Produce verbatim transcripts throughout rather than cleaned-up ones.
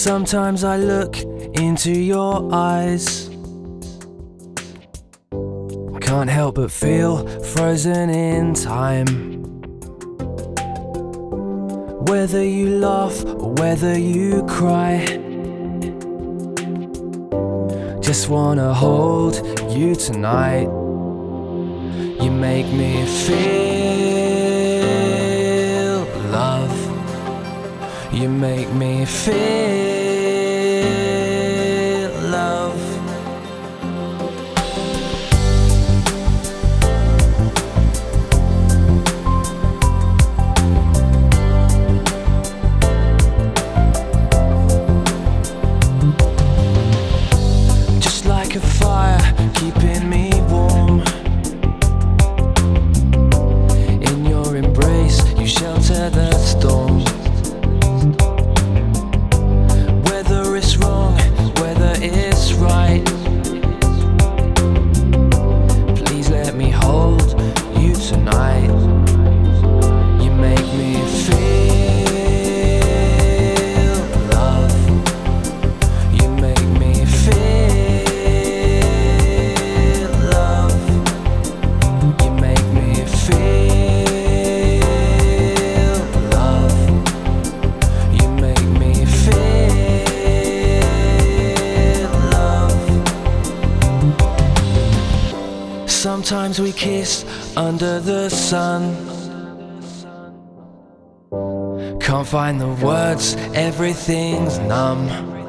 Sometimes I look into your eyes, can't help but feel frozen in time. Whether you laugh or whether you cry, just wanna hold you tonight. You make me feel love. You make me feel love. Just like a fire keeping me warm, in your embrace you shelter the storm. Whether it's wrong, whether it's right, please let me hold you tonight. You make me feel love. You make me feel love. You make me feel love. You make me feel love. Sometimes we kiss under the sun, can't find the words, everything's numb.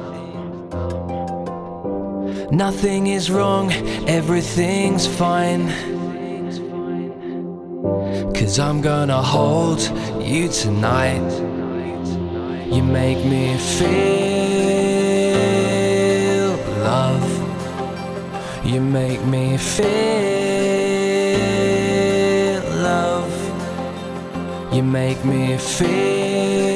Nothing is wrong, everything's fine, 'cause I'm gonna hold you tonight. You make me feel love. You make me feel love. You make me feel